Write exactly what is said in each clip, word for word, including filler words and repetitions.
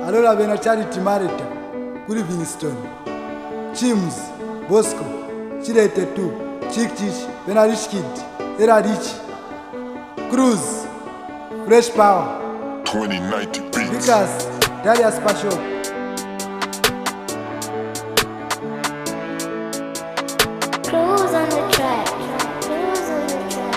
Allora bena Charity Marita, Livingston, Chims, Bosco, Chirete two, Chick Chish, Bena Rich Kid, Era Rich, Cruz, Fresh Power, twenty ninety beats. Lucas, Darius Pacho. Cruise on the track. Cruise on the track.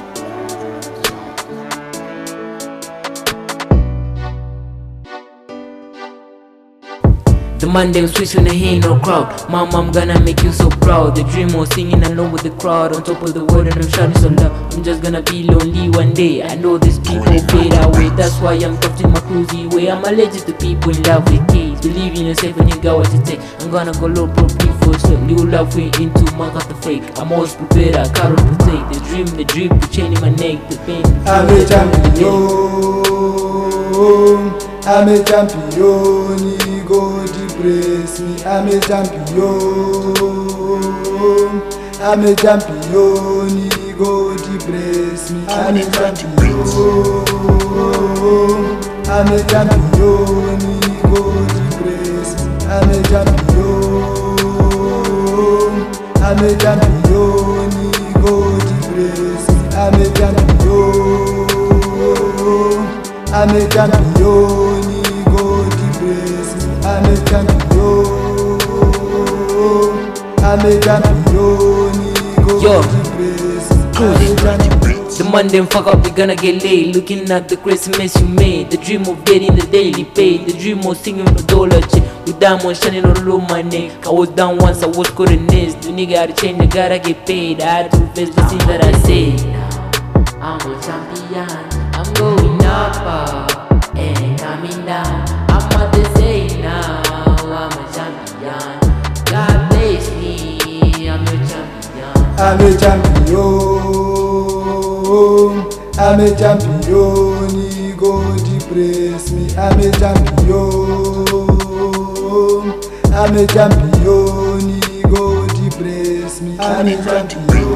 The man them switch when they ain't no crowd. Mom, I'm gonna make you so proud. The dream was singing along with the crowd on top of the world, and I'm shouting so loud. I'm just gonna be lonely one day. I know these people fade away. That's why I'm crafting my cruisy way. I'm allergic to people in love with kids. Believe in yourself and you got what it takes. I'm gonna go low properly for sure. New love way into my cut the fake. I'm always prepared, I can't protect. The dream, the dream, the chain in my neck, the pain. I'm a champion. I'm a champion. He go depress me. I'm a champion. I'm a champion. He go depress me. I'm a champion. I'm a champion. He go depress me. I'm a champion. I'm a champion. He go depress me. I'm a champion. I'm a champion. He go depress me. I'm a champion. I'm a champion. He go depress me. I'm a champion. The man them fuck up, they gonna get laid. Looking at the crazy mess you made. The dream of getting the daily pay. The dream of singing the dollar check. With diamonds shining all over my neck. I was down once, I was couldn't miss. The nigga had to change, the gotta get paid. I had to face the things that I say. I'm a champion. I'm going up, uh, and coming down. I'm what they say now. I'm a champion. God bless me. I'm a champion. I'm a champion. I'm a champion. He go depress me. I'm a champion. I'm a champion. He go depress me. I'm a champion.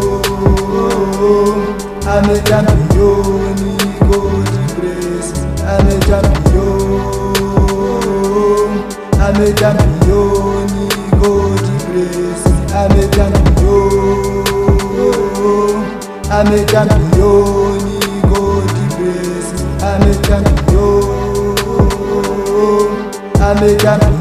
I'm a champion. He go depress me. I'm a champion. I'm a champion. He go depress me. I'm a champion. I'm a champion. He go depress me. I'm a champion. I'm a champion.